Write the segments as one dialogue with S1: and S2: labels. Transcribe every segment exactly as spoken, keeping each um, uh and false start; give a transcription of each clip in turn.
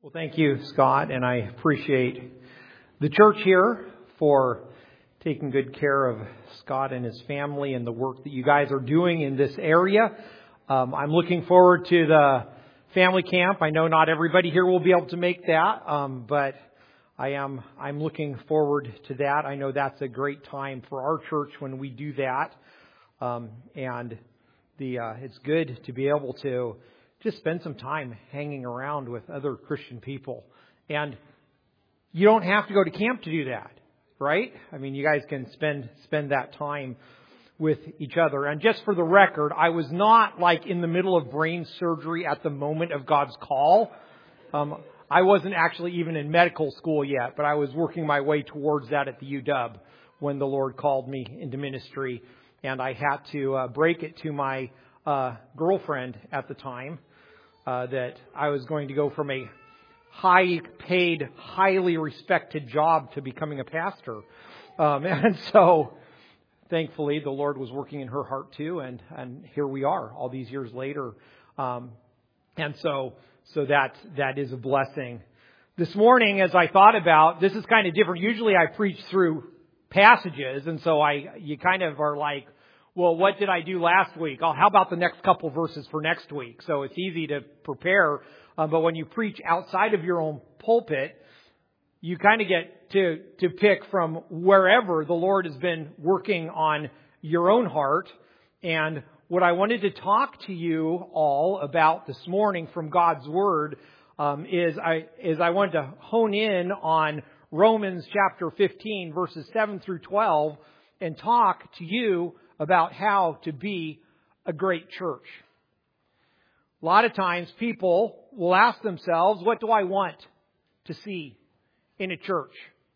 S1: Well, thank you, Scott, and I appreciate the church here for taking good care of Scott and his family and the work that you guys are doing in this area. Um, I'm looking forward to the family camp. I know not everybody here will be able to make that, um, but I am I'm looking forward to that. I know that's a great time for our church when we do that, um, and the uh, it's good to be able to just spend some time hanging around with other Christian people. And you don't have to go to camp to do that, right? I mean, you guys can spend spend that time with each other. And just for the record, I was not like in the middle of brain surgery at the moment of God's call. Um, I wasn't actually even in medical school yet, but I was working my way towards that at the U W when the Lord called me into ministry. And I had to uh, break it to my uh, girlfriend at the time. Uh, that I was going to go from a high-paid, highly respected job to becoming a pastor. Um, and so, thankfully, the Lord was working in her heart too, and, and here we are all these years later. Um, and so, so that that is a blessing. This morning, as I thought about, this is kind of different. Usually I preach through passages, and so I you kind of are like, well, what did I do last week? Oh, how about the next couple verses for next week? So it's easy to prepare. Uh, but when you preach outside of your own pulpit, you kind of get to, to pick from wherever the Lord has been working on your own heart. And what I wanted to talk to you all about this morning from God's Word um, is I is I wanted to hone in on Romans chapter fifteen, verses seven through twelve, and talk to you about how to be a great church. A lot of times people will ask themselves, what do I want to see in a church?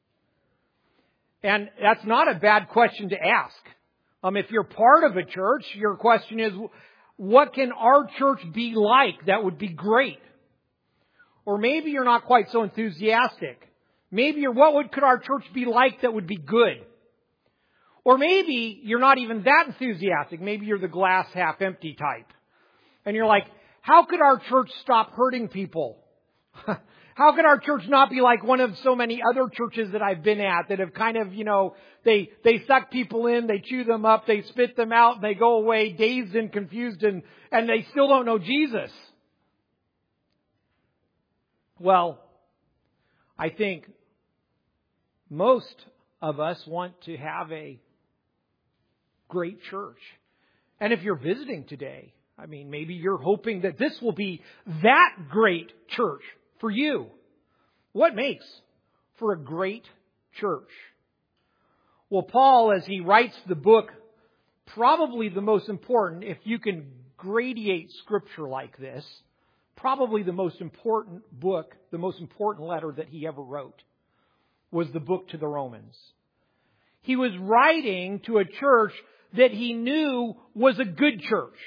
S1: And that's not a bad question to ask. Um, if you're part of a church, your question is, what can our church be like that would be great? Or maybe you're not quite so enthusiastic. Maybe you're, what would, could our church be like that would be good? Or maybe you're not even that enthusiastic. Maybe you're the glass half empty type. And you're like, how could our church stop hurting people? How could our church not be like one of so many other churches that I've been at that have kind of, you know, they, they suck people in, they chew them up, they spit them out, and they go away dazed and confused, and, and they still don't know Jesus? Well, I think most of us want to have a great church. And if you're visiting today, I mean, maybe you're hoping that this will be that great church for you. What makes for a great church? Well, Paul, as he writes the book, probably the most important, if you can gradiate Scripture like this, probably the most important book, the most important letter that he ever wrote was the book to the Romans. He was writing to a church that he knew was a good church.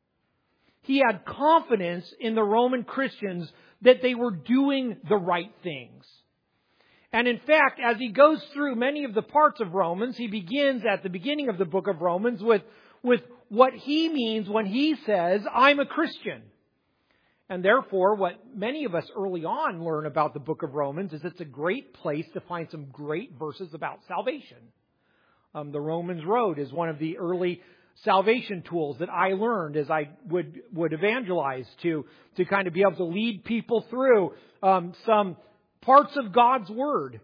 S1: He had confidence in the Roman Christians that they were doing the right things. And in fact, as he goes through many of the parts of Romans, he begins at the beginning of the book of Romans with, with what he means when he says, I'm a Christian. And therefore, what many of us early on learn about the book of Romans is it's a great place to find some great verses about salvation. Um, the Romans Road is one of the early salvation tools that I learned as I would would evangelize to to kind of be able to lead people through um, some parts of God's Word.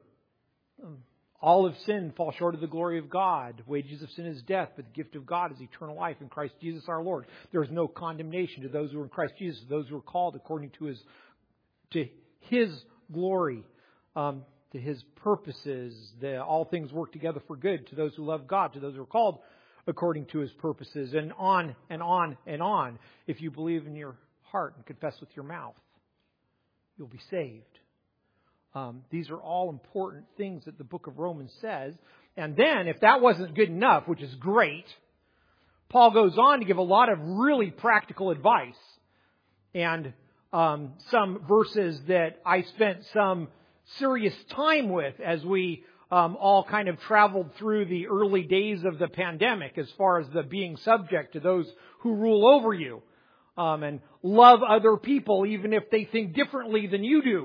S1: All of sin fall short of the glory of God. Wages of sin is death, but the gift of God is eternal life in Christ Jesus our Lord. There is no condemnation to those who are in Christ Jesus, those who are called according to His to His glory. Um, to His purposes. The, all things work together for good to those who love God, to those who are called according to His purposes, and on and on and on. If you believe in your heart and confess with your mouth, you'll be saved. Um, these are all important things that the book of Romans says. And then, if that wasn't good enough, which is great, Paul goes on to give a lot of really practical advice. And um, some verses that I spent some serious time with as we um, all kind of traveled through the early days of the pandemic as far as the being subject to those who rule over you. Um, and love other people even if they think differently than you do.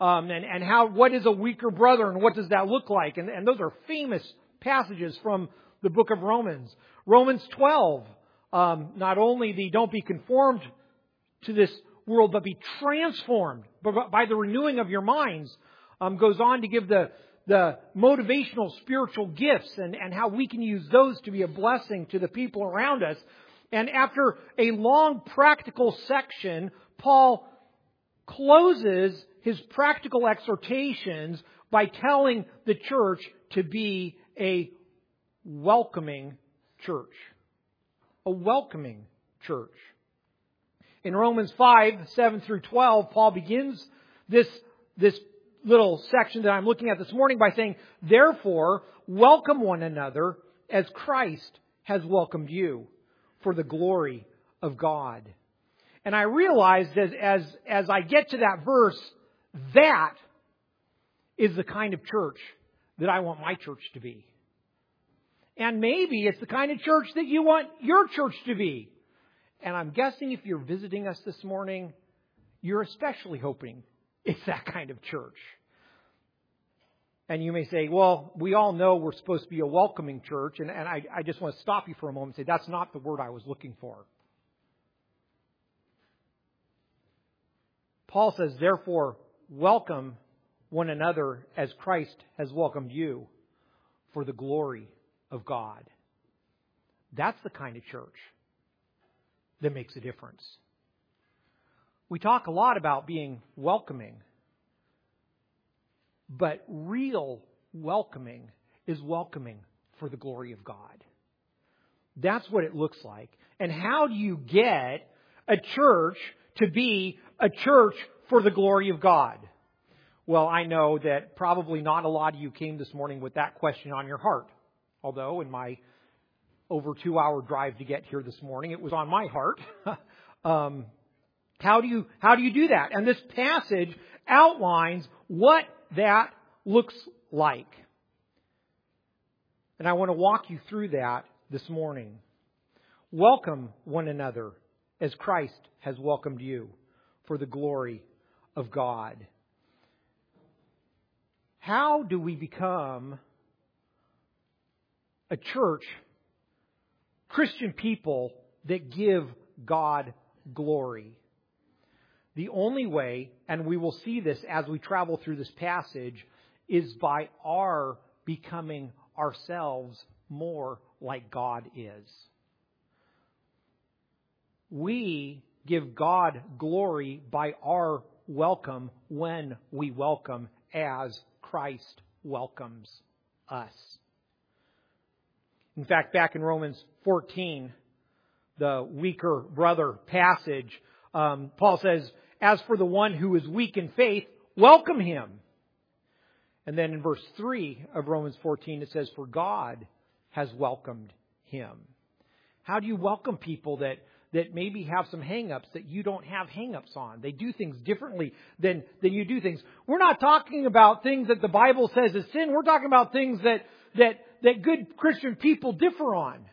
S1: Um, and, and how, what is a weaker brother and what does that look like? And, and those are famous passages from the book of Romans. Romans twelve, um, not only the don't be conformed to this world, but be transformed by the renewing of your minds, um, goes on to give the, the motivational spiritual gifts and, and how we can use those to be a blessing to the people around us. And after a long practical section, Paul closes his practical exhortations by telling the church to be a welcoming church. A welcoming church. In Romans five, seven through twelve, Paul begins this, this little section that I'm looking at this morning by saying, therefore, welcome one another as Christ has welcomed you for the glory of God. And I realized as, as, as I get to that verse, that is the kind of church that I want my church to be. And maybe it's the kind of church that you want your church to be. And I'm guessing if you're visiting us this morning, you're especially hoping it's that kind of church. And you may say, well, we all know we're supposed to be a welcoming church. And, and I, I just want to stop you for a moment and say, that's not the word I was looking for. Paul says, therefore, welcome one another as Christ has welcomed you for the glory of God. That's the kind of church that makes a difference. We talk a lot about being welcoming, but real welcoming is welcoming for the glory of God. That's what it looks like. And how do you get a church to be a church for the glory of God? Well, I know that probably not a lot of you came this morning with that question on your heart. Although in my over two hour drive to get here this morning, it was on my heart. um, how do you, how do you do that? And this passage outlines what that looks like. And I want to walk you through that this morning. Welcome one another as Christ has welcomed you for the glory of God. How do we become a church, Christian people that give God glory? The only way, and we will see this as we travel through this passage, is by our becoming ourselves more like God is. We give God glory by our welcome when we welcome as Christ welcomes us. In fact, back in Romans fourteen, the weaker brother passage, um, Paul says, as for the one who is weak in faith, welcome him. And then in verse three of Romans fourteen, it says, for God has welcomed him. How do you welcome people that, that maybe have some hang-ups that you don't have hang-ups on? They do things differently than, than you do things. We're not talking about things that the Bible says is sin. We're talking about things that, that, that good Christian people differ on.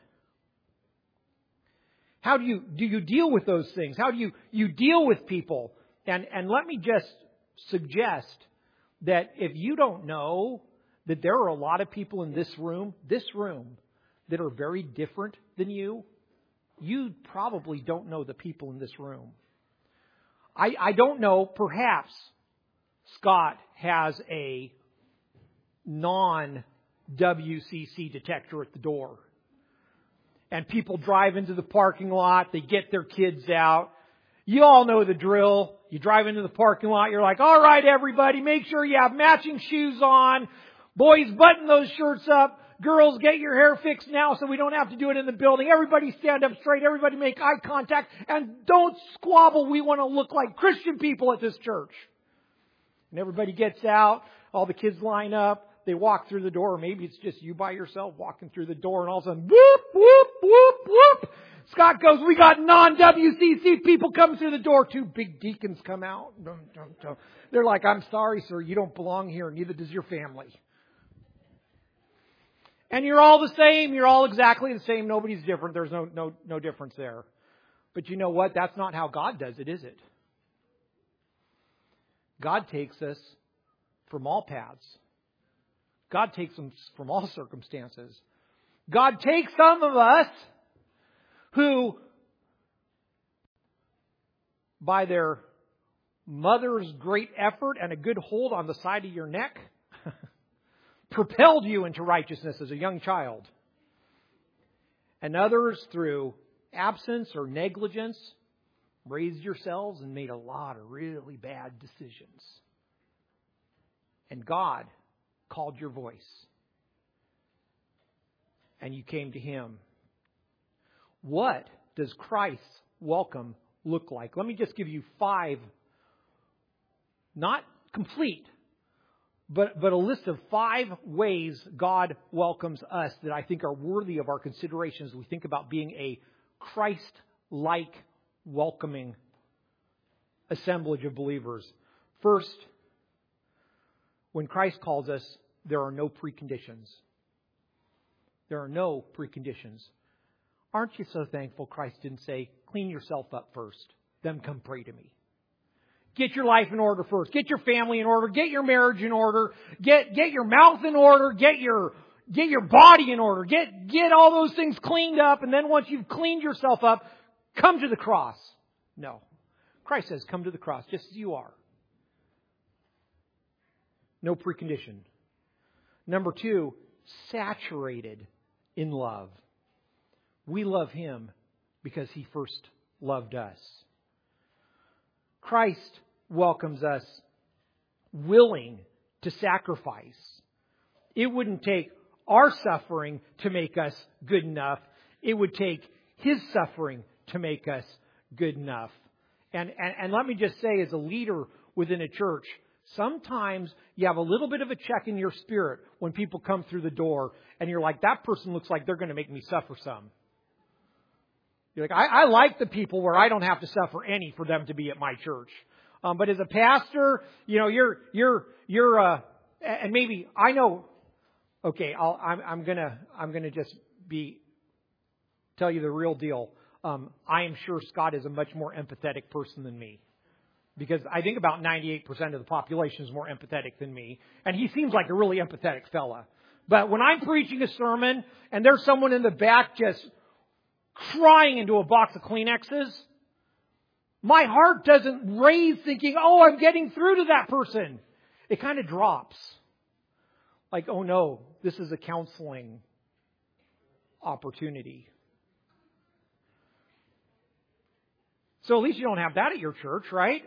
S1: How do you, do you deal with those things? How do you, you deal with people? And, and let me just suggest that if you don't know that there are a lot of people in this room, this room, that are very different than you, you probably don't know the people in this room. I, I don't know, perhaps Scott has a non-W C C detector at the door. And people drive into the parking lot, they get their kids out. You all know the drill. You drive into the parking lot, you're like, all right, everybody, make sure you have matching shoes on. Boys, button those shirts up. Girls, get your hair fixed now so we don't have to do it in the building. Everybody stand up straight. Everybody make eye contact. And don't squabble. We want to look like Christian people at this church. And everybody gets out. All the kids line up. They walk through the door. Or maybe it's just you by yourself walking through the door. And all of a sudden, whoop, whoop, whoop, whoop. Scott goes, we got non-W C C people coming through the door. Two big deacons come out. They're like, I'm sorry, sir. You don't belong here. Neither does your family. And you're all the same. You're all exactly the same. Nobody's different. There's no, no, no difference there. But you know what? That's not how God does it, is it? God takes us from all paths. God takes them from all circumstances. God takes some of us who, by their mother's great effort and a good hold on the side of your neck, propelled you into righteousness as a young child. And others, through absence or negligence, raised yourselves and made a lot of really bad decisions. And God called your voice. And you came to Him. What does Christ's welcome look like? Let me just give you five, not complete, but, but a list of five ways God welcomes us that I think are worthy of our consideration as we think about being a Christ-like welcoming assemblage of believers. First, when Christ calls us, there are no preconditions. There are no preconditions. Aren't you so thankful Christ didn't say, clean yourself up first, then come pray to me? Get your life in order first. Get your family in order. Get your marriage in order. Get, get your mouth in order. Get your, get your body in order. Get, get all those things cleaned up. And then once you've cleaned yourself up, come to the cross. No. Christ says, come to the cross just as you are. No precondition. Number two, saturated in love. We love Him because He first loved us. Christ welcomes us willing to sacrifice. It wouldn't take our suffering to make us good enough. It would take His suffering to make us good enough. And, and, and let me just say, as a leader within a church, sometimes you have a little bit of a check in your spirit when people come through the door and you're like, that person looks like they're going to make me suffer some. You're like, I, I like the people where I don't have to suffer any for them to be at my church. Um, but as a pastor, you know, you're, you're, you're, uh, and maybe I know, okay, I'll, I'm, I'm gonna, I'm gonna just be, tell you the real deal. Um, I am sure Scott is a much more empathetic person than me. Because I think about ninety-eight percent of the population is more empathetic than me. And he seems like a really empathetic fella. But when I'm preaching a sermon and there's someone in the back just crying into a box of Kleenexes, my heart doesn't raise thinking, oh, I'm getting through to that person. It kind of drops. Like, oh no, this is a counseling opportunity. So at least you don't have that at your church, right?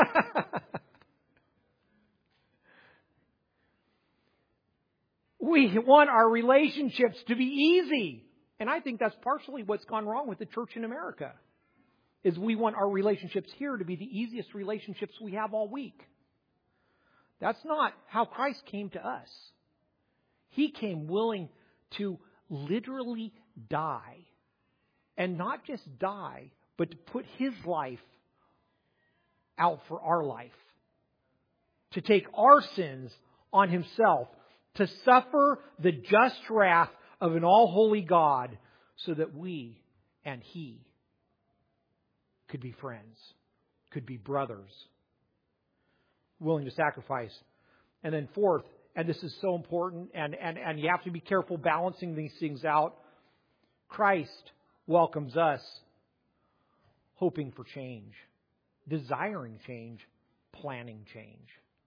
S1: We want our relationships to be easy. And I think that's partially what's gone wrong with the church in America. Is we want our relationships here to be the easiest relationships we have all week. That's not how Christ came to us. He came willing to literally die. And not just die, but to put His life out for our life. To take our sins on Himself. To suffer the just wrath of an all-holy God so that we and He could be friends, could be brothers, willing to sacrifice. And then fourth, and this is so important, and, and, and you have to be careful balancing these things out, Christ welcomes us hoping for change, desiring change, planning change.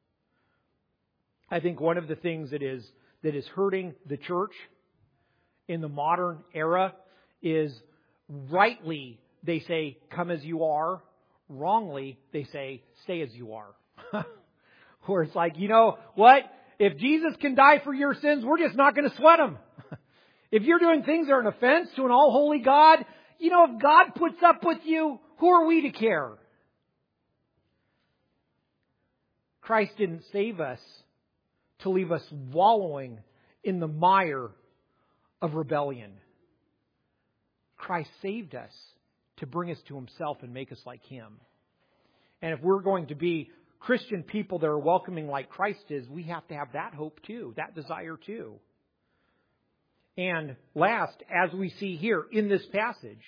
S1: I think one of the things that is that is hurting the church in the modern era is rightly they say, come as you are. Wrongly, they say, stay as you are. Where it's like, you know what? If Jesus can die for your sins, we're just not going to sweat them. If you're doing things that are an offense to an all-holy God, you know, if God puts up with you, who are we to care? Christ didn't save us to leave us wallowing in the mire of rebellion. Christ saved us to bring us to Himself and make us like Him. And if we're going to be Christian people that are welcoming like Christ is, we have to have that hope too, that desire too. And last, as we see here in this passage,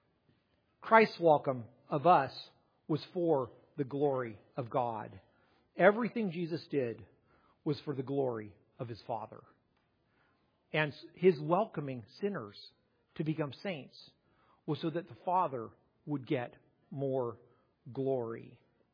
S1: Christ's welcome of us was for the glory of God. Everything Jesus did was for the glory of His Father. And His welcoming sinners to become saints was so that the Father would get more glory.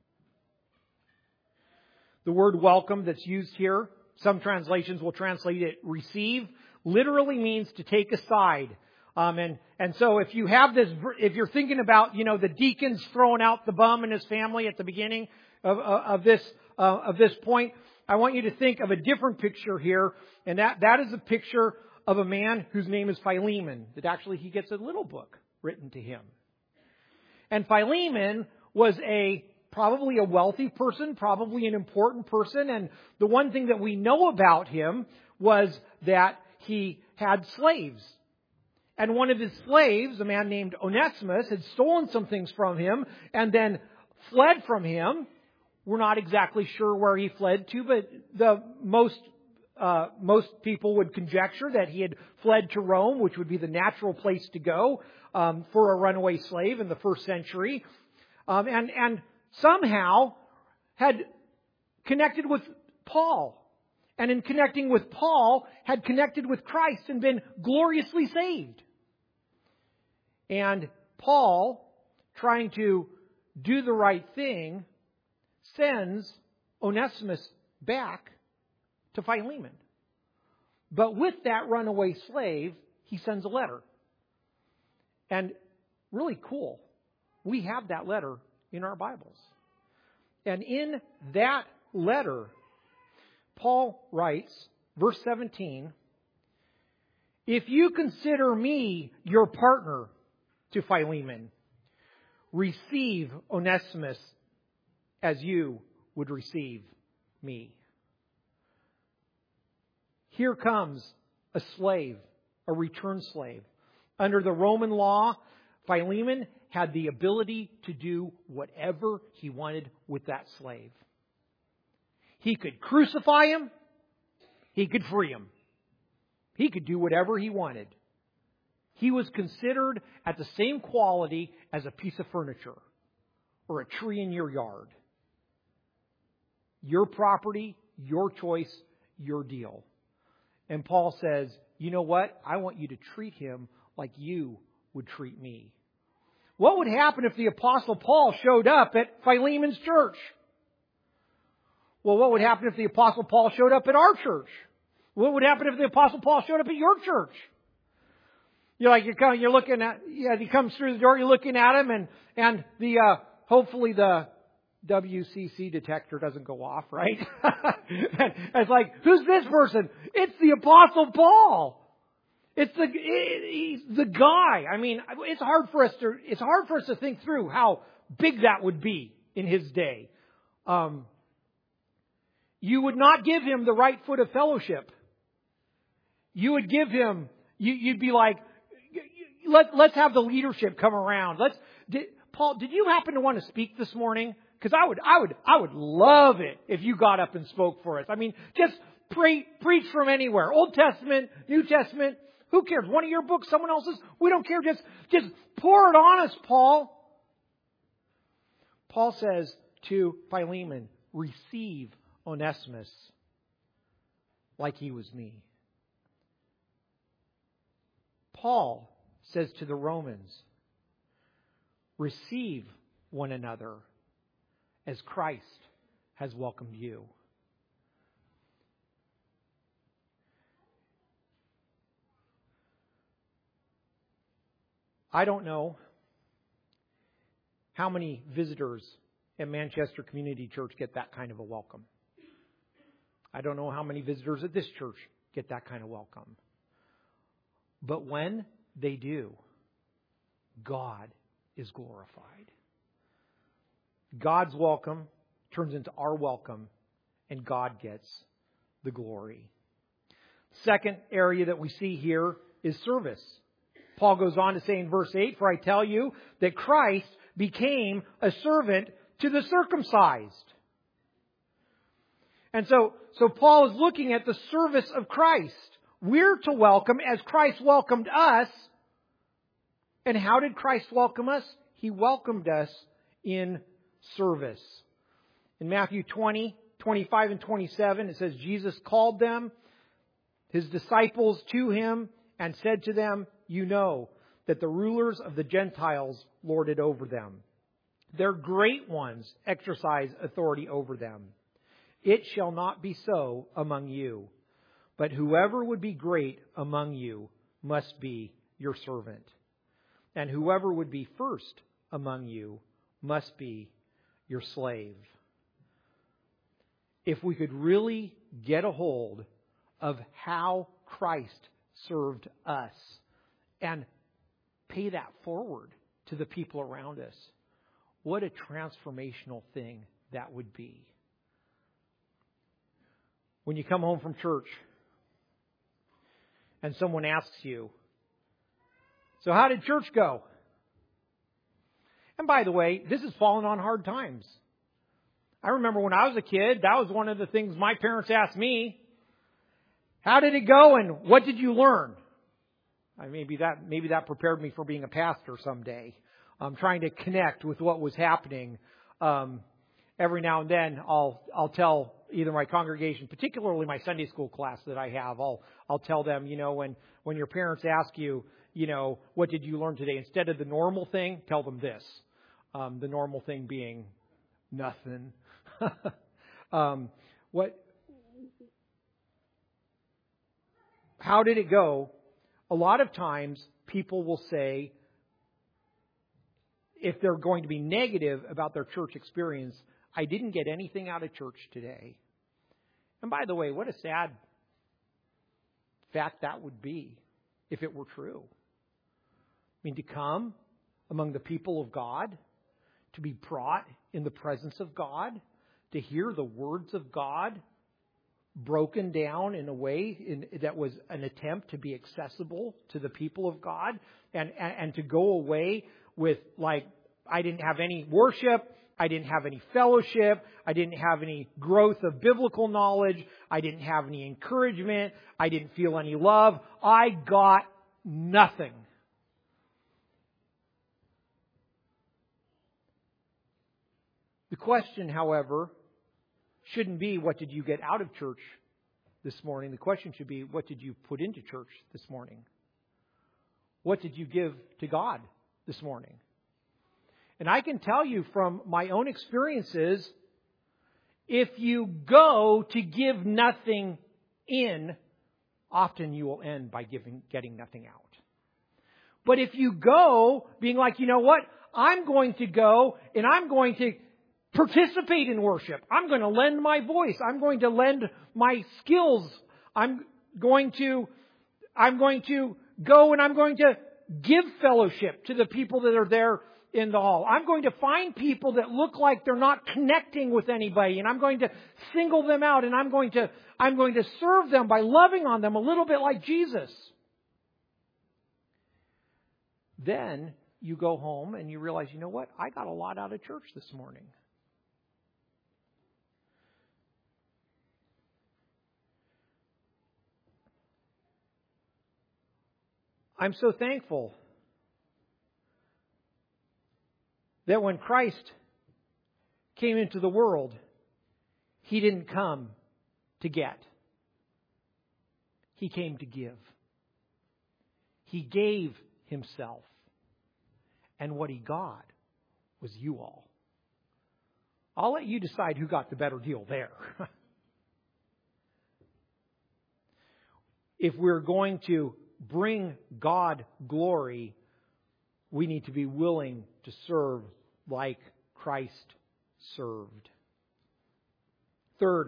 S1: The word welcome that's used here, some translations will translate it receive, literally means to take aside. Um, and, and so if you have this, if you're thinking about, you know, the deacons throwing out the bum and his family at the beginning of, of, of this, uh, of this point, I want you to think of a different picture here. And that, that is a picture of a man whose name is Philemon, that actually he gets a little book written to him. And Philemon was a, probably a wealthy person, probably an important person. And the one thing that we know about him was that he had slaves. And one of his slaves, a man named Onesimus, had stolen some things from him and then fled from him. We're not exactly sure where he fled to, but the most uh, most people would conjecture that he had fled to Rome, which would be the natural place to go um, for a runaway slave in the first century, um, and and somehow had connected with Paul. And in connecting with Paul, had connected with Christ and been gloriously saved. And Paul, trying to do the right thing, sends Onesimus back to Philemon. But with that runaway slave, he sends a letter. And really cool, we have that letter in our Bibles. And in that letter, Paul writes, verse seventeen, if you consider me your partner, to Philemon, receive Onesimus as you would receive me. Here comes a slave, a returned slave. Under the Roman law, Philemon had the ability to do whatever he wanted with that slave. He could crucify him. He could free him. He could do whatever he wanted. He was considered at the same quality as a piece of furniture or a tree in your yard. Your property, your choice, your deal. And Paul says, you know what? I want you to treat him like you would treat me. What would happen if the Apostle Paul showed up at Philemon's church? Well, what would happen if the Apostle Paul showed up at our church? What would happen if the Apostle Paul showed up at your church? You're like, you're, you're looking at, yeah, he comes through the door, you're looking at him, and, and the, uh, hopefully the W C C detector doesn't go off, right? And it's like, who's this person? It's the Apostle Paul. It's the, it, he's the guy. I mean, it's hard for us to, it's hard for us to think through how big that would be in his day. Um, you would not give him the right foot of fellowship. You would give him, you, you'd be like, Let, let's have the leadership come around. Let's, did, Paul, did you happen to want to speak this morning? Because I would, I would, I would love it if you got up and spoke for us. I mean, just pre, preach from anywhere. Old Testament, New Testament. Who cares? One of your books, someone else's. We don't care. Just, just pour it on us, Paul. Paul says to Philemon, receive Onesimus like he was me. Paul says to the Romans, receive one another as Christ has welcomed you. I don't know how many visitors at Manchester Community Church get that kind of a welcome. I don't know how many visitors at this church get that kind of welcome. But when they do, God is glorified. God's welcome turns into our welcome, and God gets the glory. Second area that we see here is service. Paul goes on to say in verse eight, for I tell you that Christ became a servant to the circumcised. And so, so Paul is looking at the service of Christ. We're to welcome as Christ welcomed us. And how did Christ welcome us? He welcomed us in service. In Matthew twenty, twenty-five and twenty-seven, it says, Jesus called them, His disciples, to Him and said to them, you know that the rulers of the Gentiles lord it over them. Their great ones exercise authority over them. It shall not be so among you, but whoever would be great among you must be your servant. And whoever would be first among you must be your slave. If we could really get a hold of how Christ served us and pay that forward to the people around us, what a transformational thing that would be. When you come home from church and someone asks you, so how did church go? And by the way, this has fallen on hard times. I remember when I was a kid, that was one of the things my parents asked me. How did it go and what did you learn? I, maybe that maybe that prepared me for being a pastor someday. I'm trying to connect with what was happening. Um, every now and then, I'll I'll tell either my congregation, particularly my Sunday school class that I have, I'll I'll tell them, you know, when when your parents ask you, you know, what did you learn today? Instead of the normal thing, tell them this. Um, the normal thing being nothing. um, what? How did it go? A lot of times, people will say, if they're going to be negative about their church experience, I didn't get anything out of church today. And by the way, what a sad fact that would be if it were true. I mean, to come among the people of God, to be brought in the presence of God, to hear the words of God broken down in a way in, that was an attempt to be accessible to the people of God, and, and, and to go away with, like, I didn't have any worship, I didn't have any fellowship, I didn't have any growth of biblical knowledge, I didn't have any encouragement, I didn't feel any love, I got nothing. The question, however, shouldn't be, what did you get out of church this morning? The question should be, what did you put into church this morning? What did you give to God this morning? And I can tell you from my own experiences, if you go to give nothing in, often you will end by giving, getting nothing out. But if you go being like, you know what, I'm going to go and I'm going to participate in worship. I'm going to lend my voice. I'm going to lend my skills. I'm going to, I'm going to go and I'm going to give fellowship to the people that are there in the hall. I'm going to find people that look like they're not connecting with anybody, and I'm going to single them out, and I'm going to, I'm going to serve them by loving on them a little bit like Jesus. Then you go home and you realize, you know what? I got a lot out of church this morning. I'm so thankful that when Christ came into the world, He didn't come to get. He came to give. He gave Himself. And what He got was you all. I'll let you decide who got the better deal there. If we're going to bring God glory, we need to be willing to serve like Christ served. Third,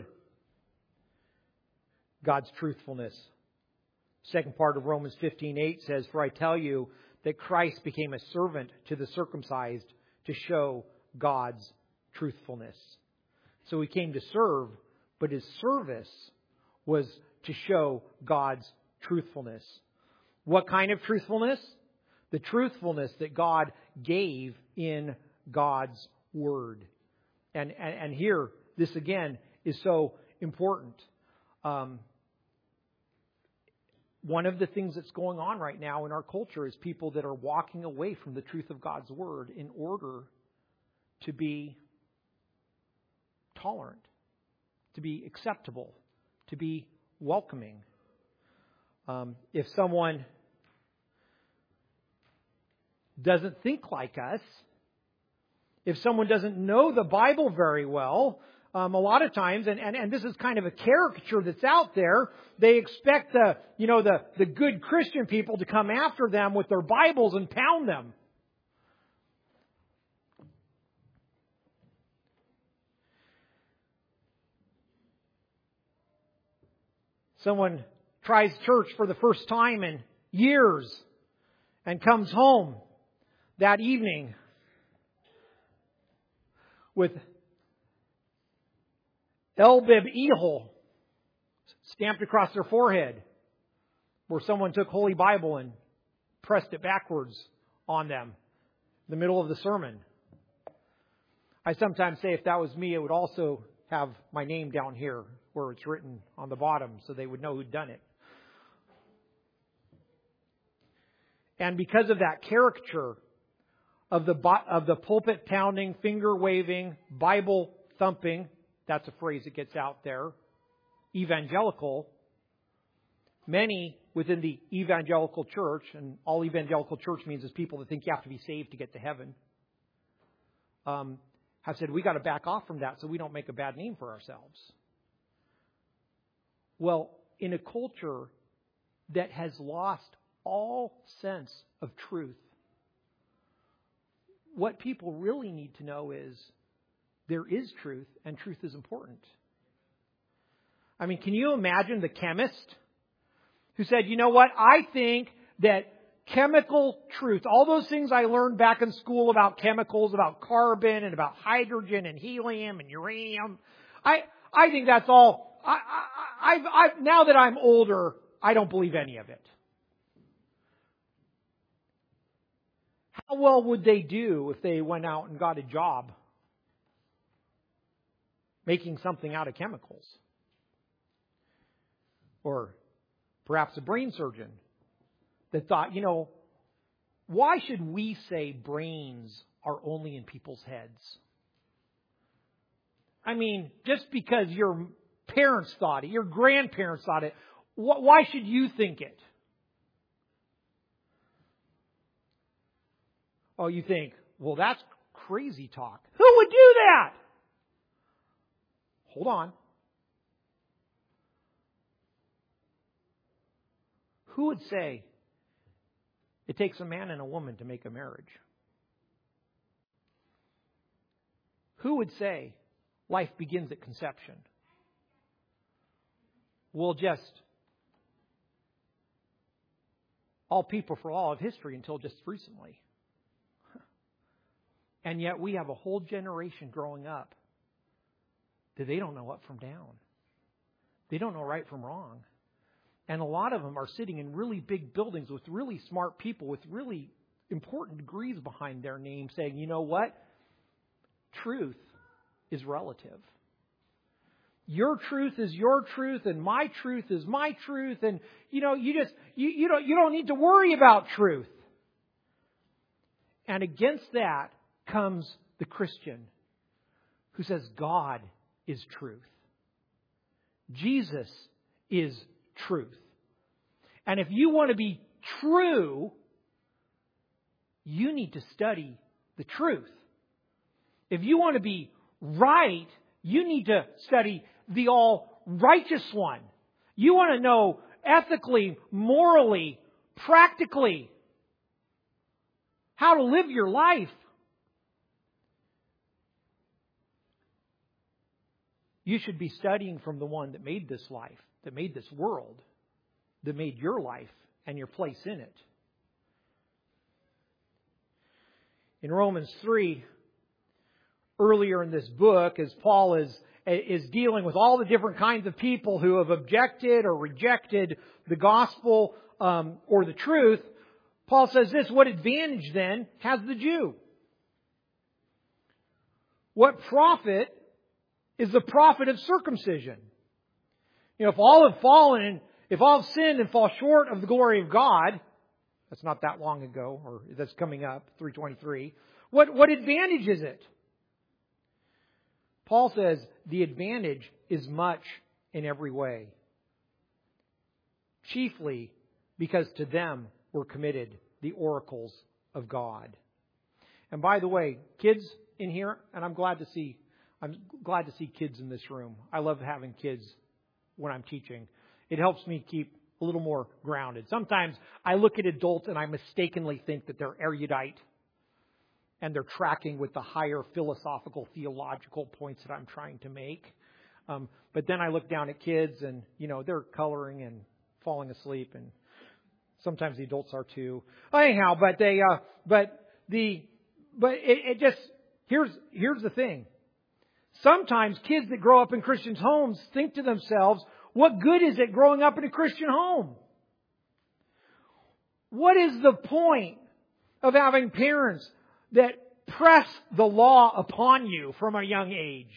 S1: God's truthfulness. Second part of Romans fifteen eight says, "For I tell you that Christ became a servant to the circumcised to show God's truthfulness." So He came to serve, but His service was to show God's truthfulness. What kind of truthfulness? The truthfulness that God gave in God's Word. And, and, and here, this again is so important. Um, one of the things that's going on right now in our culture is people that are walking away from the truth of God's Word in order to be tolerant, to be acceptable, to be welcoming. Um, if someone doesn't think like us, if someone doesn't know the Bible very well, um, a lot of times, and, and, and this is kind of a caricature that's out there, they expect the, you know, the, the good Christian people to come after them with their Bibles and pound them. Someone tries church for the first time in years and comes home that evening with El Bib Ehel stamped across their forehead, where someone took Holy Bible and pressed it backwards on them in the middle of the sermon. I sometimes say if that was me, it would also have my name down here where it's written on the bottom so they would know who'd done it. And because of that caricature of the of the pulpit pounding, finger waving, Bible thumping, that's a phrase that gets out there, evangelical, many within the evangelical church, and all evangelical church means is people that think you have to be saved to get to heaven, um, have said we got to back off from that so we don't make a bad name for ourselves. Well, in a culture that has lost all sense of truth, what people really need to know is there is truth, and truth is important. I mean, can you imagine the chemist who said, you know what, I think that chemical truth, all those things I learned back in school about chemicals, about carbon and about hydrogen and helium and uranium, I I think that's all, I, I, I've, I've, now that I'm older, I don't believe any of it. How well would they do if they went out and got a job making something out of chemicals? Or perhaps a brain surgeon that thought, you know, why should we say brains are only in people's heads? I mean, just because your parents thought it, your grandparents thought it, why should you think it? Oh, you think, well, that's crazy talk. Who would do that? Hold on. Who would say it takes a man and a woman to make a marriage? Who would say life begins at conception? Well, just all people for all of history until just recently. And yet we have a whole generation growing up that they don't know up from down. They don't know right from wrong. And a lot of them are sitting in really big buildings with really smart people with really important degrees behind their name saying, you know what? Truth is relative. Your truth is your truth and my truth is my truth. And, you know, you just, you, you don't, you don't need to worry about truth. And against that comes the Christian who says God is truth. Jesus is truth. And if you want to be true, you need to study the truth. If you want to be right, you need to study the all-righteous one. You want to know ethically, morally, practically how to live your life. You should be studying from the one that made this life, that made this world, that made your life and your place in it. In Romans three, earlier in this book, as Paul is, is dealing with all the different kinds of people who have objected or rejected the gospel um, or the truth, Paul says this, what advantage then has the Jew? What profit is the profit of circumcision? You know, if all have fallen and if all have sinned and fall short of the glory of God, that's not that long ago, or that's coming up, three twenty-three, what, what advantage is it? Paul says the advantage is much in every way, chiefly because to them were committed the oracles of God. And by the way, kids in here, and I'm glad to see, I'm glad to see kids in this room. I love having kids when I'm teaching. It helps me keep a little more grounded. Sometimes I look at adults and I mistakenly think that they're erudite and they're tracking with the higher philosophical, theological points that I'm trying to make. Um, but then I look down at kids and, you know, they're coloring and falling asleep, and sometimes the adults are too. Anyhow, but they, uh, but the, but it, it just, here's, here's the thing. Sometimes kids that grow up in Christian homes think to themselves, what good is it growing up in a Christian home? What is the point of having parents that press the law upon you from a young age?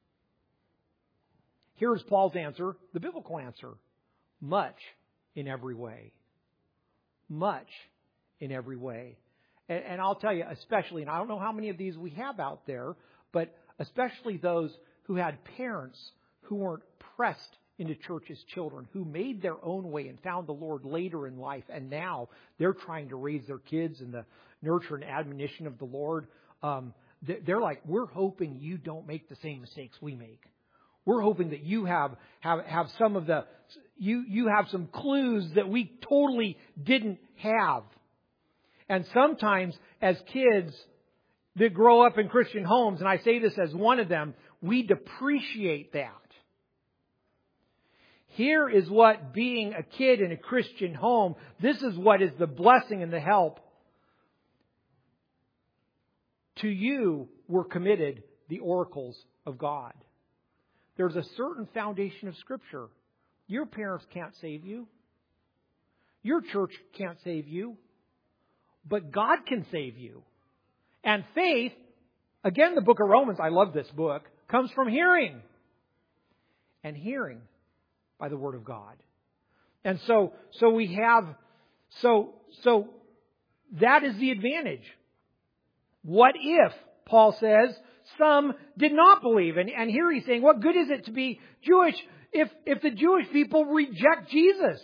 S1: Here's Paul's answer, the biblical answer. Much in every way. Much in every way. And, and I'll tell you, especially, and I don't know how many of these we have out there, but especially those who had parents who weren't pressed into church as children, who made their own way and found the Lord later in life, and now they're trying to raise their kids in the nurture and admonition of the Lord. Um, they're like, we're hoping you don't make the same mistakes we make. We're hoping that you have, have, have some of the, you, you have some clues that we totally didn't have. And sometimes as kids that grow up in Christian homes, and I say this as one of them, we depreciate that. Here is what being a kid in a Christian home, this is what is the blessing and the help. To you were committed the oracles of God. There's a certain foundation of Scripture. Your parents can't save you. Your church can't save you. But God can save you. And faith, again, the book of Romans, I love this book, comes from hearing. And hearing by the Word of God. And so, so we have, so, so that is the advantage. What if, Paul says, some did not believe? And, and here he's saying, what good is it to be Jewish if, if the Jewish people reject Jesus?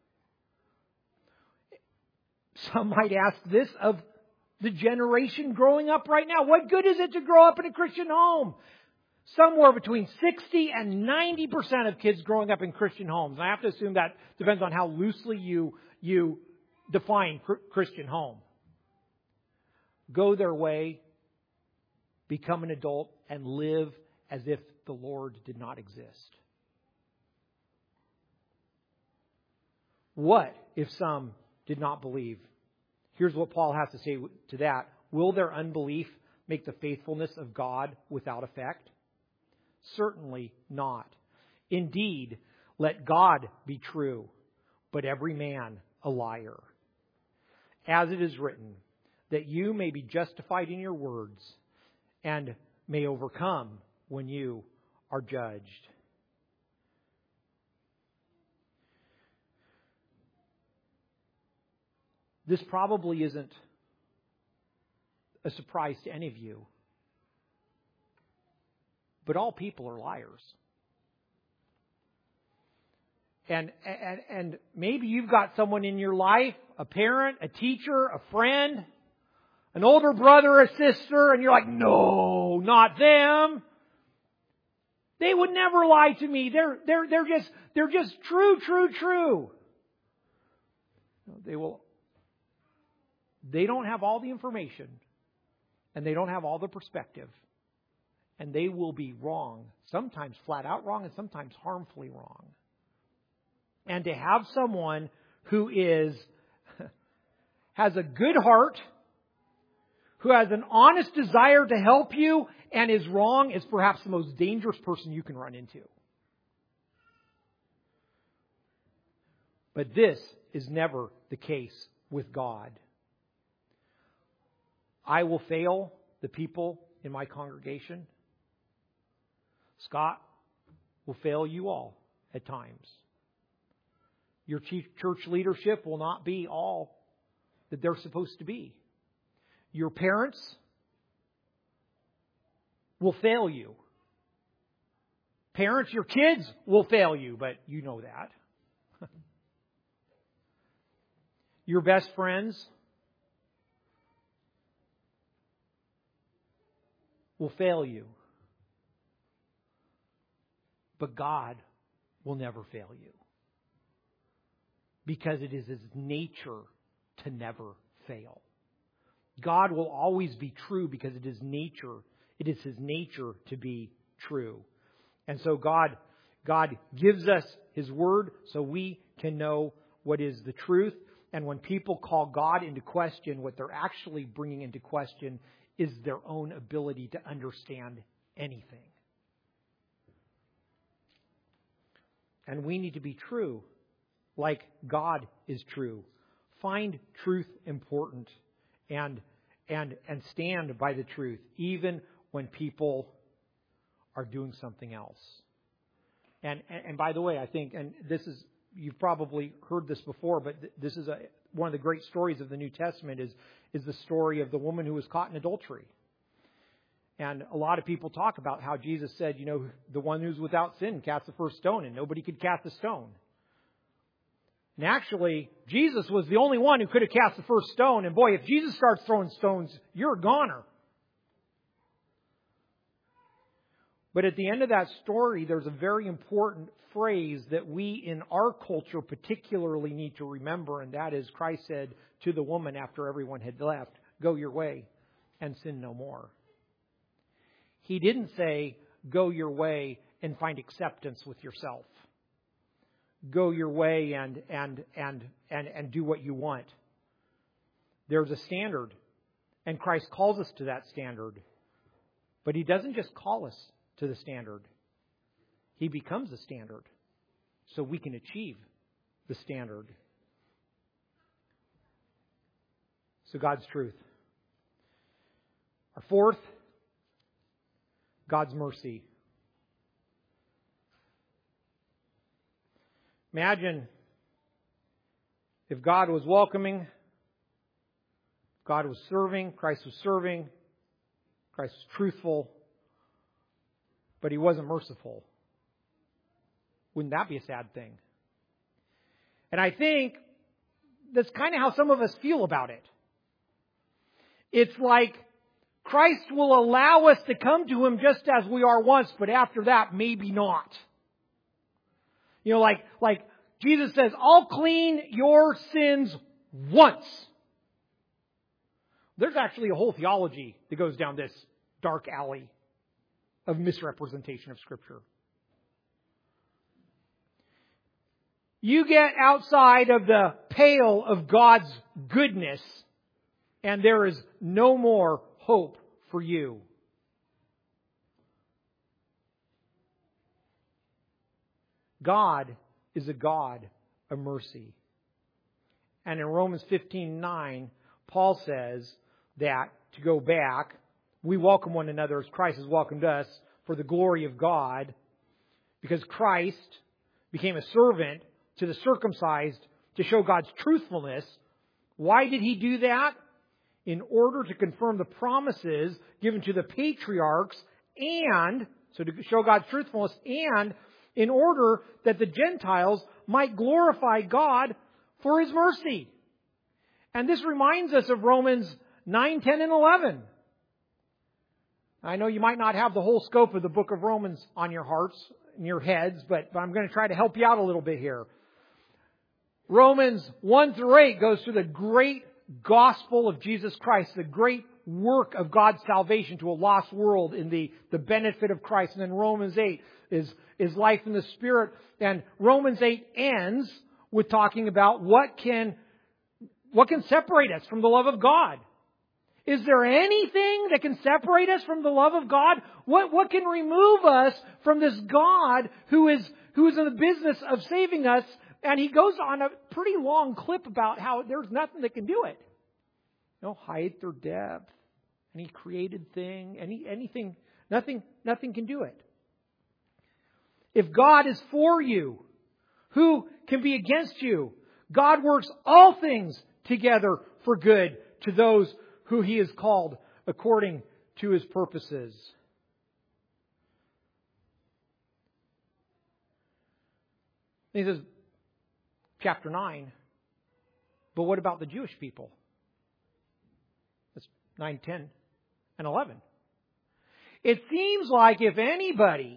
S1: Some might ask this of the generation growing up right now. What good is it to grow up in a Christian home? Somewhere between sixty and ninety percent of kids growing up in Christian homes. And I have to assume that depends on how loosely you, you define Christian home. Go their way, become an adult, and live as if the Lord did not exist. What if some did not believe? Here's what Paul has to say to that. Will their unbelief make the faithfulness of God without effect? Certainly not. Indeed, let God be true, but every man a liar. As it is written, that you may be justified in your words and may overcome when you are judged. This probably isn't a surprise to any of you. But all people are liars. And, and, and maybe you've got someone in your life, a parent, a teacher, a friend, an older brother, a sister, and you're like, no, not them. They would never lie to me. They're, they're, they're just, they're just true, true, true. They will, they don't have all the information, and they don't have all the perspective. And they will be wrong, sometimes flat out wrong and sometimes harmfully wrong. And to have someone who is has a good heart, who has an honest desire to help you and is wrong is perhaps the most dangerous person you can run into. But this is never the case with God. I will fail the people in my congregation. Scott will fail you all at times. Your church leadership will not be all that they're supposed to be. Your parents will fail you. Parents, your kids will fail you, but you know that. Your best friends will fail you. But God will never fail you. Because it is His nature to never fail. God will always be true because it is nature. It is His nature to be true. And so God, God gives us His Word so we can know what is the truth. And when people call God into question, what they're actually bringing into question is their own ability to understand anything. And we need to be true, like God is true. Find truth important and and and stand by the truth, even when people are doing something else. And and, and by the way, I think, and this is, you've probably heard this before, but th- this is a, one of the great stories of the New Testament is, is the story of the woman who was caught in adultery. And a lot of people talk about how Jesus said, you know, the one who's without sin cast the first stone, and nobody could cast a stone. And actually, Jesus was the only one who could have cast the first stone. And boy, if Jesus starts throwing stones, you're a goner. But at the end of that story, there's a very important phrase that we in our culture particularly need to remember, and that is Christ said to the woman after everyone had left, "Go your way and sin no more." He didn't say, "Go your way and find acceptance with yourself. Go your way and and and and and do what you want." There's a standard, and Christ calls us to that standard. But He doesn't just call us to the standard. He becomes the standard so we can achieve the standard. So God's truth. Our fourth, God's mercy. Imagine if God was welcoming, God was serving, Christ was serving, Christ was truthful, but He wasn't merciful. Wouldn't that be a sad thing? And I think that's kind of how some of us feel about it. It's like Christ will allow us to come to Him just as we are once, but after that, maybe not. You know, like, like Jesus says, "I'll clean your sins once." There's actually a whole theology that goes down this dark alley of misrepresentation of Scripture. You get outside of the pale of God's goodness, and there is no more hope for you. God is a God of mercy. And in Romans fifteen nine, Paul says that, to go back, we welcome one another as Christ has welcomed us for the glory of God, because Christ became a servant to the circumcised to show God's truthfulness. Why did He do that? In order to confirm the promises given to the patriarchs, and so to show God's truthfulness, and in order that the Gentiles might glorify God for His mercy. And this reminds us of Romans nine, ten, and eleven. I know you might not have the whole scope of the book of Romans on your hearts and your heads, but I'm going to try to help you out a little bit here. Romans one through eight goes through the great gospel of Jesus Christ, the great work of God's salvation to a lost world in the, the benefit of Christ. And then Romans eight is, is life in the Spirit. And Romans eight ends with talking about what can, what can separate us from the love of God. Is there anything that can separate us from the love of God? What, what can remove us from this God who is, who is in the business of saving us? And he goes on a pretty long clip about how there's nothing that can do it. No height or depth, any created thing, any, anything, nothing, nothing can do it. If God is for you, who can be against you? God works all things together for good to those who He has called according to His purposes. And he says, chapter nine, but what about the Jewish people? That's nine, ten, and eleven. It seems like if anybody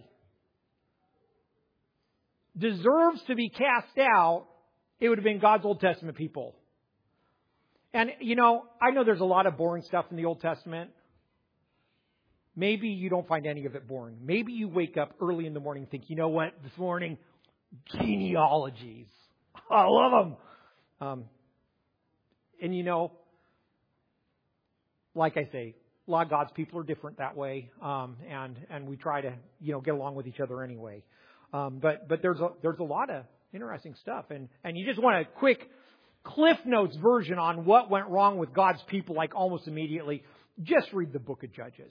S1: deserves to be cast out, it would have been God's Old Testament people. And, you know, I know there's a lot of boring stuff in the Old Testament. Maybe you don't find any of it boring. Maybe you wake up early in the morning and think, you know what, this morning, genealogies. I love them. Um, and, you know, like I say, a lot of God's people are different that way, um, and and we try to you know get along with each other anyway. Um, but but there's a there's a lot of interesting stuff, and and you just want a quick Cliff Notes version on what went wrong with God's people, like almost immediately. Just read the book of Judges.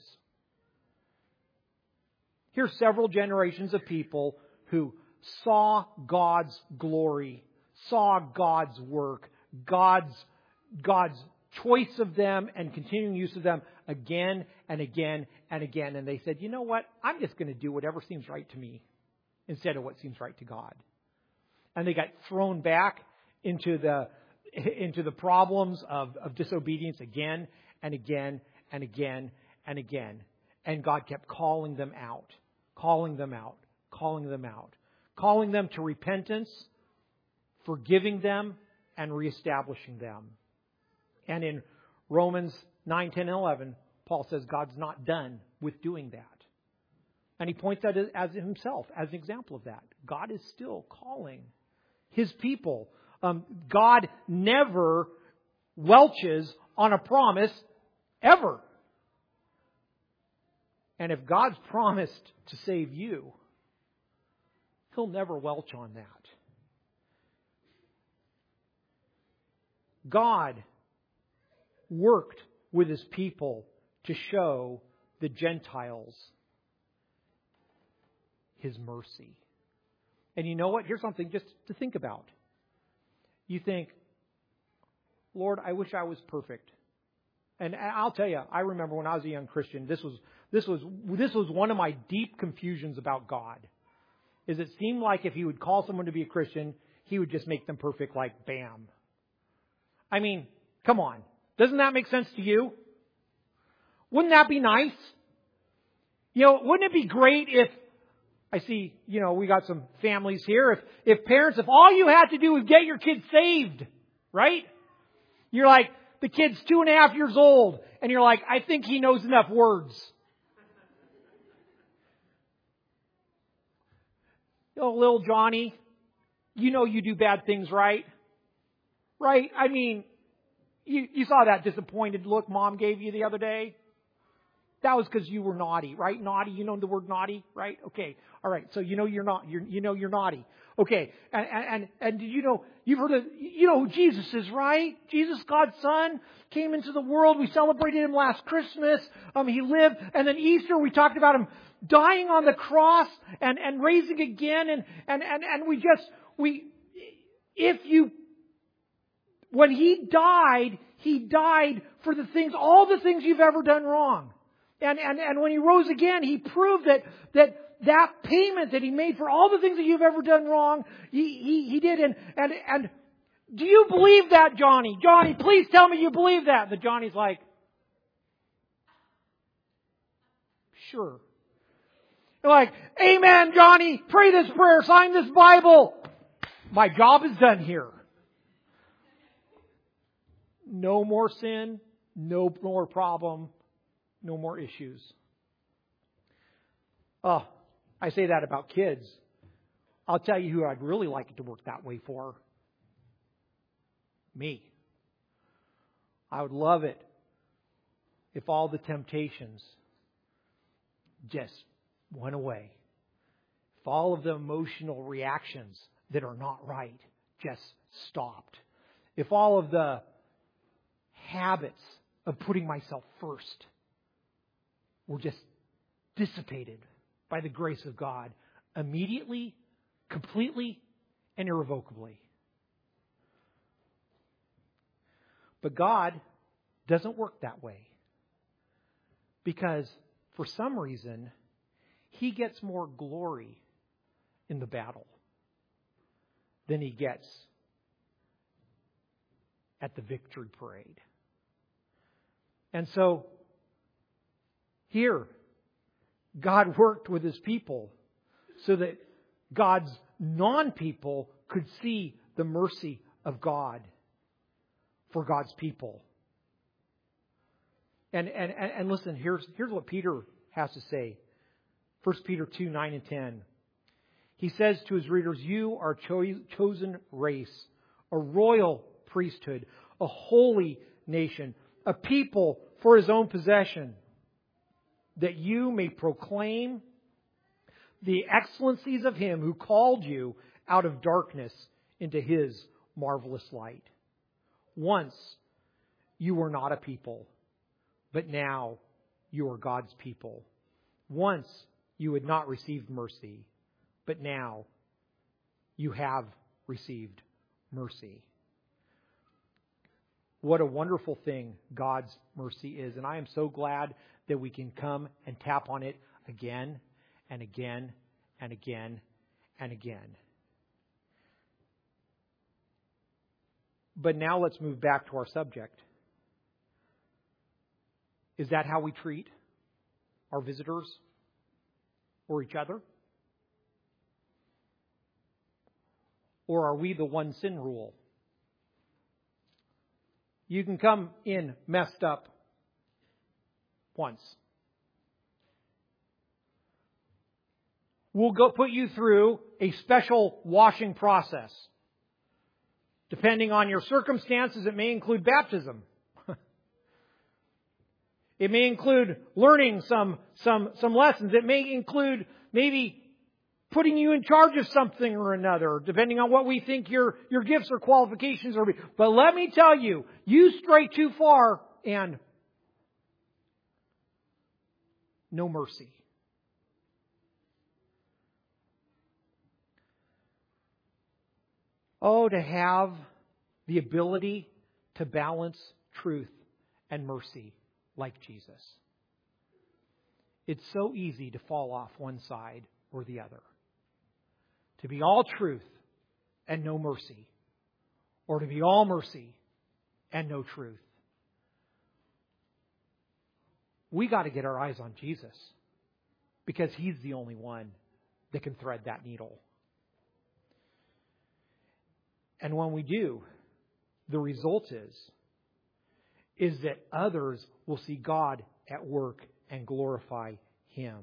S1: Here's several generations of people who saw God's glory, saw God's work, God's God's choice of them and continuing use of them again and again and again. And they said, you know what? I'm just going to do whatever seems right to me instead of what seems right to God. And they got thrown back into the into the problems of, of disobedience again and again and again and again. And God kept calling them out, calling them out, calling them out, calling them to repentance, forgiving them, and reestablishing them. And in Romans nine, ten, and eleven, Paul says God's not done with doing that. And he points out as himself, as an example of that. God is still calling His people. Um, God never welches on a promise, ever. And if God's promised to save you, He'll never welch on that. God worked with His people to show the Gentiles His mercy. And you know what? Here's something just to think about. You think, Lord, I wish I was perfect. And I'll tell you, I remember when I was a young Christian, this was this was this was one of my deep confusions about God. Is it seemed like if He would call someone to be a Christian, He would just make them perfect like bam. I mean, come on. Doesn't that make sense to you? Wouldn't that be nice? You know, wouldn't it be great if, I see, you know, we got some families here. If, if parents, if all you had to do was get your kid saved, right? You're like, the kid's two and a half years old, and you're like, I think he knows enough words. Oh, little Johnny, you know you do bad things, right? Right? I mean, you, you saw that disappointed look Mom gave you the other day? That was because you were naughty, right? Naughty, you know the word naughty, right? Okay, all right. So you know you're not, you're, you know you're naughty. Okay, and and and did you know you've heard of, you know who Jesus is, right? Jesus, God's Son, came into the world. We celebrated Him last Christmas. Um, He lived, and then Easter we talked about Him dying on the cross and and raising again, and and and and we just we if you. When He died, He died for the things, all the things you've ever done wrong. And, and, and when He rose again, He proved that, that that payment that He made for all the things that you've ever done wrong, He, he, he did. And, and, and do you believe that, Johnny? Johnny, please tell me you believe that. But Johnny's like, sure. You're like, amen, Johnny. Pray this prayer. Sign this Bible. My job is done here. No more sin, no more problem, no more issues. Oh, I say that about kids. I'll tell you who I'd really like it to work that way for. Me. I would love it if all the temptations just went away. If all of the emotional reactions that are not right just stopped. If all of the habits of putting myself first were just dissipated by the grace of God immediately, completely, and irrevocably. But God doesn't work that way. Because for some reason, He gets more glory in the battle. than he gets at the victory parade. And so, here, God worked with His people so that God's non-people could see the mercy of God for God's people. And, and, and listen, here's, here's what Peter has to say. First Peter two, nine and ten. He says to his readers, "You are cho- chosen race, a royal priesthood, a holy nation, a people for His own possession, that you may proclaim the excellencies of Him who called you out of darkness into His marvelous light. Once you were not a people, but now you are God's people. Once you had not received mercy, but now you have received mercy." What a wonderful thing God's mercy is. And I am so glad that we can come and tap on it again and again and again and again. But now let's move back to our subject. Is that how we treat our visitors or each other? Or are we the one sin rule? You can come in messed up once. We'll go put you through a special washing process. Depending on your circumstances, it may include baptism. It may include learning some, some, some lessons. It may include maybe putting you in charge of something or another, depending on what we think your, your gifts or qualifications are. But let me tell you, you stray too far and no mercy. Oh, to have the ability to balance truth and mercy like Jesus. It's so easy to fall off one side or the other. To be all truth and no mercy. Or to be all mercy and no truth. We got to get our eyes on Jesus. Because He's the only one that can thread that needle. And when we do, the result is, is that others will see God at work and glorify Him.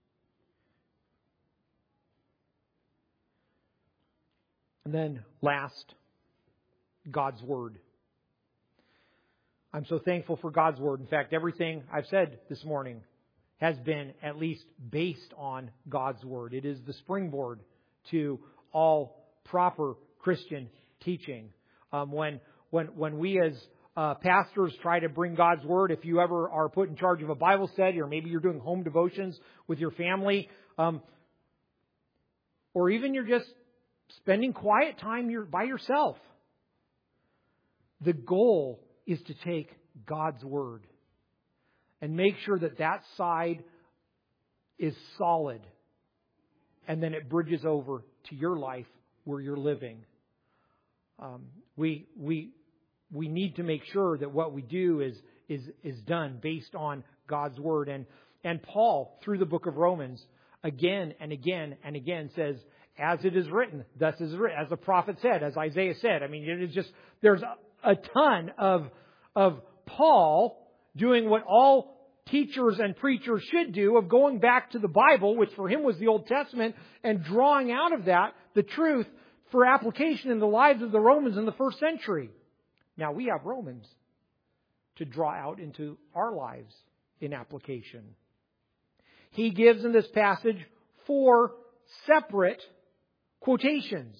S1: And then last, God's Word. I'm so thankful for God's Word. In fact, everything I've said this morning has been at least based on God's Word. It is the springboard to all proper Christian teaching. Um, when when when we as uh, pastors try to bring God's Word, if you ever are put in charge of a Bible study, or maybe you're doing home devotions with your family, um, or even you're just spending quiet time by yourself, the goal is to take God's Word and make sure that that side is solid, and then it bridges over to your life where you're living. Um, we we we need to make sure that what we do is is is done based on God's Word. And and Paul, through the book of Romans, again and again and again says, "As it is written, thus is it written," as the prophet said, as Isaiah said. I mean, it is just there's a, a ton of of Paul doing what all teachers and preachers should do, of going back to the Bible, which for him was the Old Testament, and drawing out of that the truth for application in the lives of the Romans in the first century. Now we have Romans to draw out into our lives in application. He gives in this passage four separate quotations.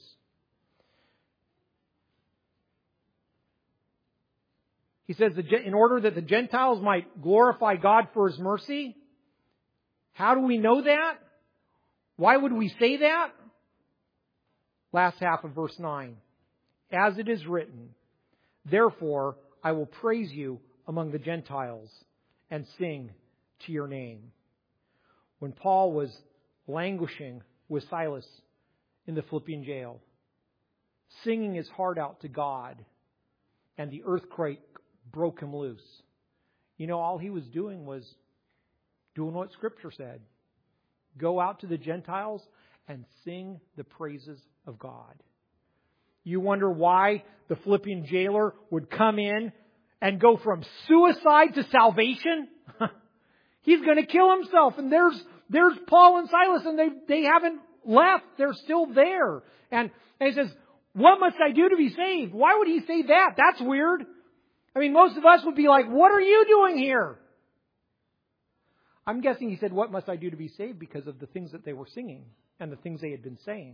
S1: He says, in order that the Gentiles might glorify God for His mercy. How do we know that? Why would we say that? Last half of verse nine. As it is written, therefore I will praise you among the Gentiles and sing to your name. When Paul was languishing with Silas in the Philippian jail, singing his heart out to God, and the earthquake broke him loose. You know, all he was doing was doing what Scripture said. Go out to the Gentiles and sing the praises of God. You wonder why the Philippian jailer would come in and go from suicide to salvation? He's going to kill himself. And there's there's Paul and Silas, and they they haven't left. They're still there. And, and he says, what must I do to be saved? Why would he say that? That's weird. I mean, most of us would be like, what are you doing here? I'm guessing he said, what must I do to be saved? Because of the things that they were singing and the things they had been saying.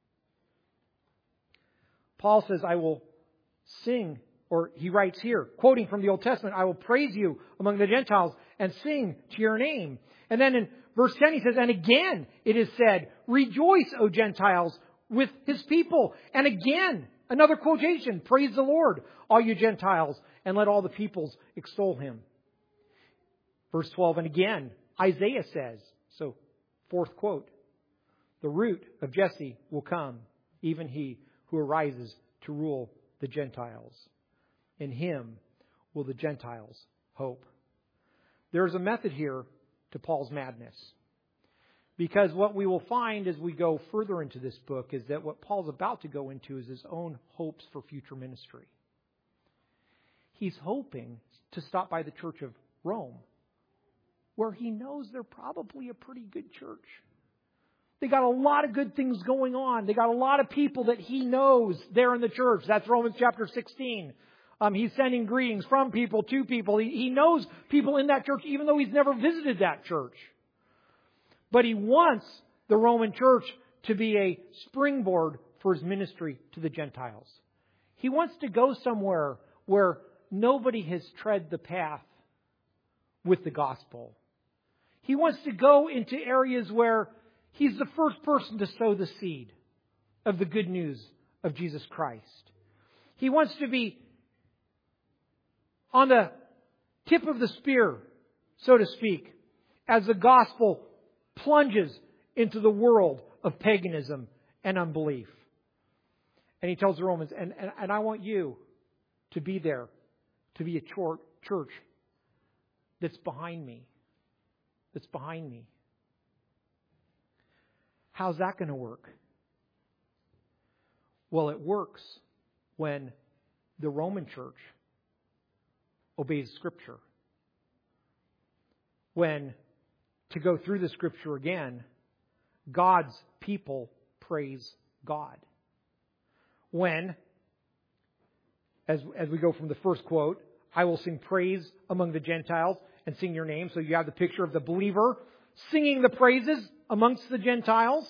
S1: Paul says, I will sing, or he writes here, quoting from the Old Testament, I will praise you among the Gentiles and sing to your name. And then in verse ten he says, and again it is said, rejoice, O Gentiles, with his people. And again, another quotation, praise the Lord, all you Gentiles, and let all the peoples extol him. Verse twelve, and again, Isaiah says, so fourth quote, the root of Jesse will come, even he who arises to rule the Gentiles. In him will the Gentiles hope. There's a method here to Paul's madness. Because what we will find as we go further into this book is that what Paul's about to go into is his own hopes for future ministry. He's hoping to stop by the church of Rome, where he knows they're probably a pretty good church. They got a lot of good things going on. They got a lot of people that he knows there in the church. That's Romans chapter sixteen. Um, he's sending greetings from people to people. He, he knows people in that church, even though he's never visited that church. But he wants the Roman church to be a springboard for his ministry to the Gentiles. He wants to go somewhere where nobody has tread the path with the gospel. He wants to go into areas where he's the first person to sow the seed of the good news of Jesus Christ. He wants to be on the tip of the spear, so to speak, as the gospel plunges into the world of paganism and unbelief. And he tells the Romans, and, and, and I want you to be there, to be a church that's behind me. That's behind me. How's that going to work? Well, it works when the Roman church obeys Scripture. When, to go through the Scripture again, God's people praise God. When, as, as we go from the first quote, I will sing praise among the Gentiles and sing your name. So you have the picture of the believer singing the praises amongst the Gentiles.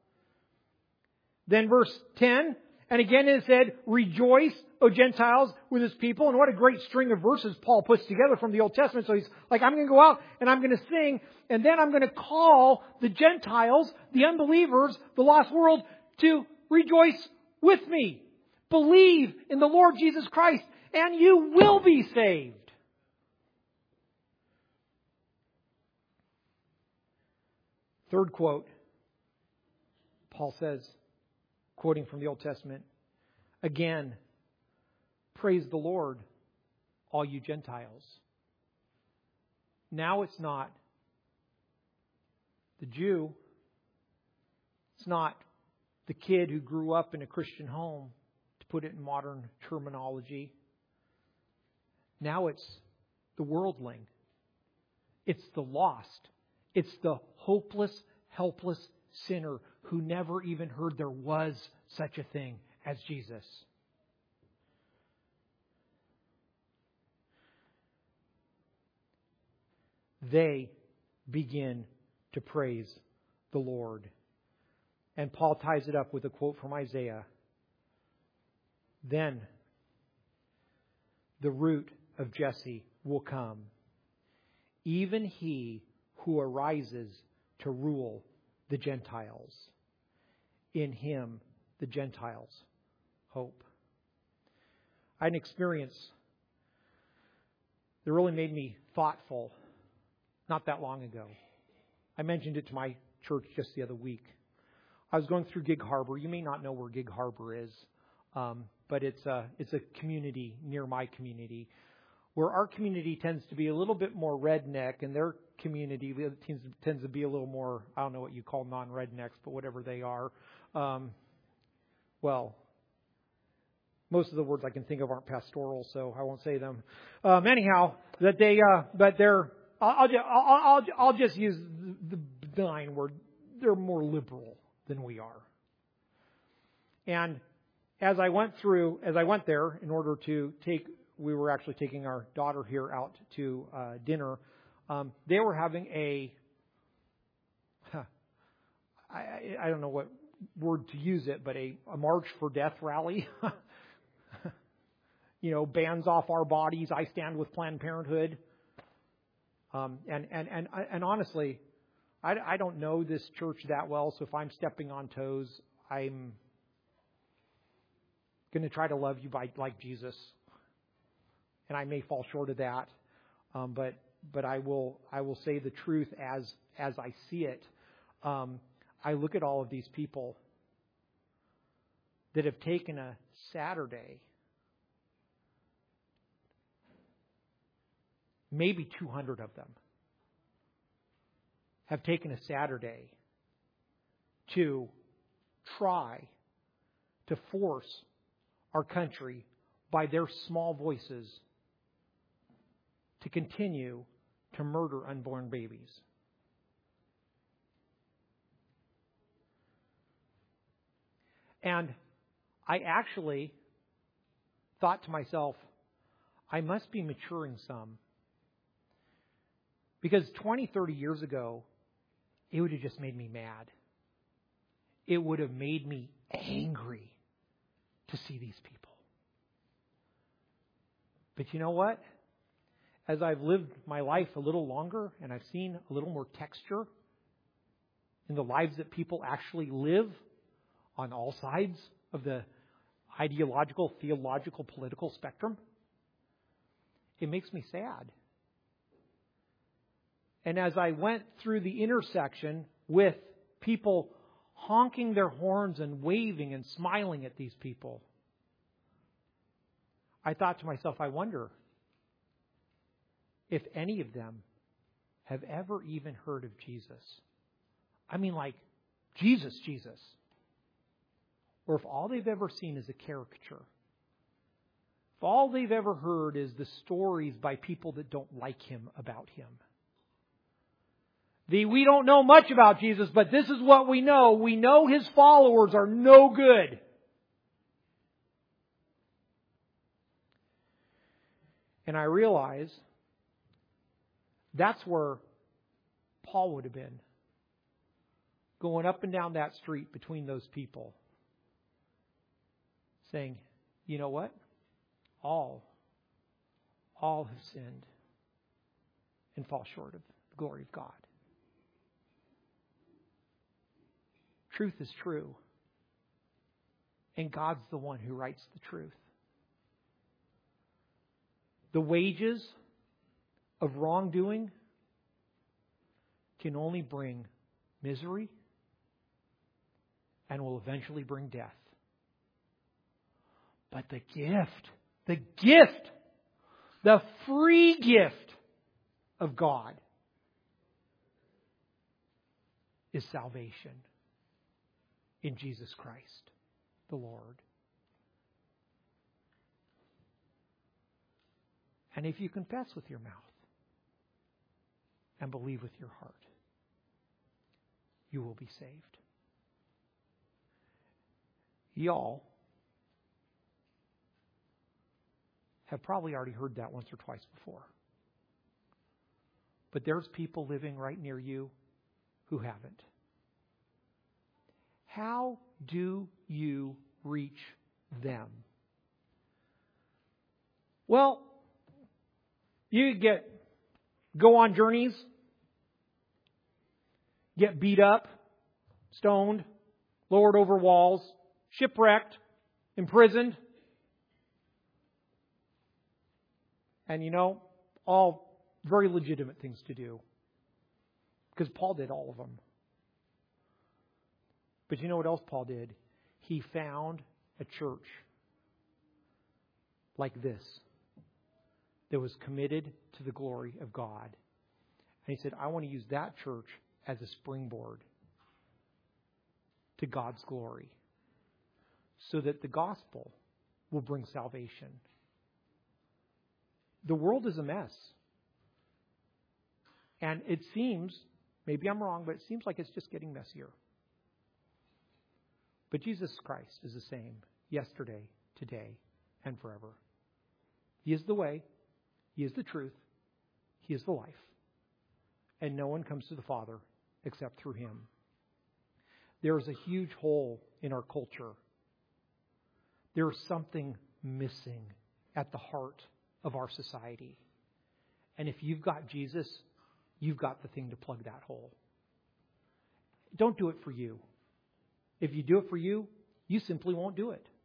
S1: Then verse ten, and again it said, rejoice, O Gentiles, with his people. And what a great string of verses Paul puts together from the Old Testament. So he's like, I'm going to go out and I'm going to sing, and then I'm going to call the Gentiles, the unbelievers, the lost world, to rejoice with me. Believe in the Lord Jesus Christ, and you will be saved. Third quote, Paul says, quoting from the Old Testament, again, praise the Lord, all you Gentiles. Now it's not the Jew. It's not the kid who grew up in a Christian home, to put it in modern terminology. Now it's the worldling. It's the lost. It's the hopeless, helpless sinner who never even heard there was such a thing as Jesus. They begin to praise the Lord. And Paul ties it up with a quote from Isaiah. Then the root of Jesse will come, even he who arises to rule the Gentiles. In him, the Gentiles hope. I had an experience that really made me thoughtful not that long ago. I mentioned it to my church just the other week. I was going through Gig Harbor. You may not know where Gig Harbor is. Um, but it's a, it's a community near my community, where our community tends to be a little bit more redneck, and their community tends, tends to be a little more, I don't know what you call non-rednecks, but whatever they are. Um, well, most of the words I can think of aren't pastoral, so I won't say them. Um, anyhow, that they, uh, but they're, I'll, I'll, just, I'll, I'll, I'll just use the benign word. They're more liberal than we are. And as I went through, as I went there in order to take, we were actually taking our daughter here out to uh, dinner. Um, they were having a, huh, I, I don't know what word to use it, but a, a March for Death rally. You know, bands off our bodies. I stand with Planned Parenthood. Um, and, and, and, and honestly, I, I don't know this church that well, so if I'm stepping on toes, I'm going to try to love you by, like Jesus. And I may fall short of that. Um, but, but I will, I will say the truth as, as I see it. Um, I look at all of these people that have taken a Saturday, maybe two hundred of them, have taken a Saturday to try to force our country by their small voices to continue to murder unborn babies. And I actually thought to myself, I must be maturing some. Because twenty, thirty years ago, it would have just made me mad. It would have made me angry to see these people. But you know what? As I've lived my life a little longer and I've seen a little more texture in the lives that people actually live on all sides of the ideological, theological, political spectrum, it makes me sad. And as I went through the intersection with people honking their horns and waving and smiling at these people, I thought to myself, I wonder if any of them have ever even heard of Jesus. I mean, like, Jesus, Jesus. Or if all they've ever seen is a caricature. If all they've ever heard is the stories by people that don't like Him about Him. The, we don't know much about Jesus, but this is what we know. We know His followers are no good. And I realize that's where Paul would have been. Going up and down that street between those people. Saying, you know what? All, all have sinned and fall short of the glory of God. Truth is true. And God's the one who writes the truth. The wages of wrongdoing can only bring misery and will eventually bring death. But the gift, the gift, the free gift of God is salvation in Jesus Christ, the Lord. And if you confess with your mouth and believe with your heart, you will be saved. Y'all have probably already heard that once or twice before. But there's people living right near you who haven't. How do you reach them? Well, you get go on journeys, get beat up, stoned, lowered over walls, shipwrecked, imprisoned. And you know, all very legitimate things to do. Because Paul did all of them. But you know what else Paul did? He found a church like this that was committed to the glory of God. And he said, I want to use that church as a springboard to God's glory so that the gospel will bring salvation. The world is a mess. And it seems, maybe I'm wrong, but it seems like it's just getting messier. But Jesus Christ is the same yesterday, today, and forever. He is the way. He is the truth. He is the life. And no one comes to the Father except through Him. There is a huge hole in our culture. There is something missing at the heart of our society. And if you've got Jesus, you've got the thing to plug that hole. Don't do it for you. If you do it for you, you simply won't do it.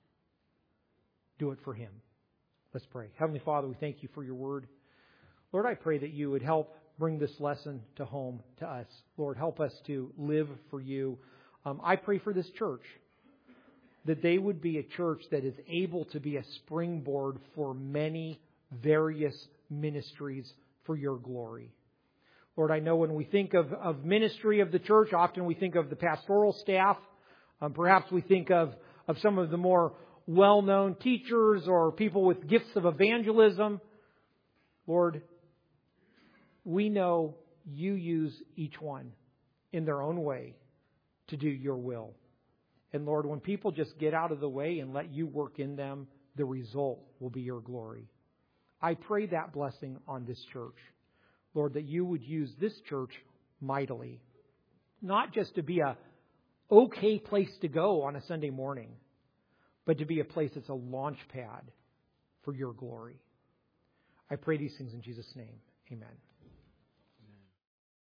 S1: Do it for Him. Let's pray. Heavenly Father, we thank You for Your word. Lord, I pray that You would help bring this lesson to home to us. Lord, help us to live for You. Um, I pray for this church, that they would be a church that is able to be a springboard for many various ministries for Your glory. Lord, I know when we think of, of ministry of the church, often we think of the pastoral staff. Um, perhaps we think of, of some of the more well-known teachers or people with gifts of evangelism. Lord, we know You use each one in their own way to do Your will. And Lord, when people just get out of the way and let You work in them, the result will be Your glory. I pray that blessing on this church. Lord, that You would use this church mightily. Not just to be a okay place to go on a Sunday morning, but to be a place that's a launch pad for Your glory. I pray these things in Jesus' name. Amen.